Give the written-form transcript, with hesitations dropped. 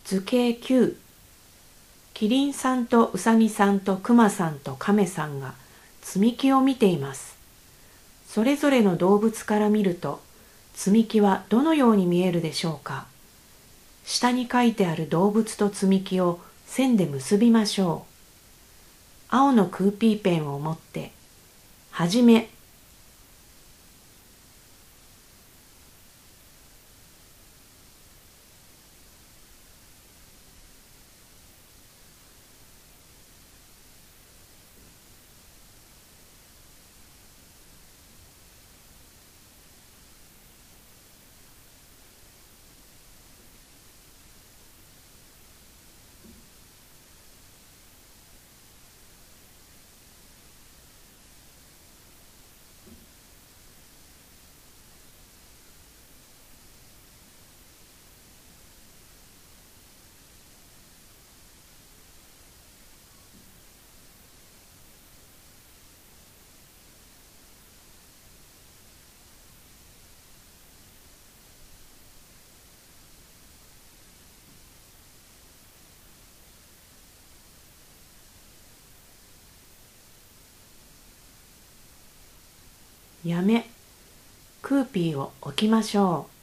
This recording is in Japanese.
図形9、キリンさんとウサギさんとクマさんとカメさんが積み木を見ています。それぞれの動物から見ると、積み木はどのように見えるでしょうか。下に書いてある動物と積み木を線で結びましょう。青のクーピーペンを持って、はじめ、やめ、クーピーを置きましょう。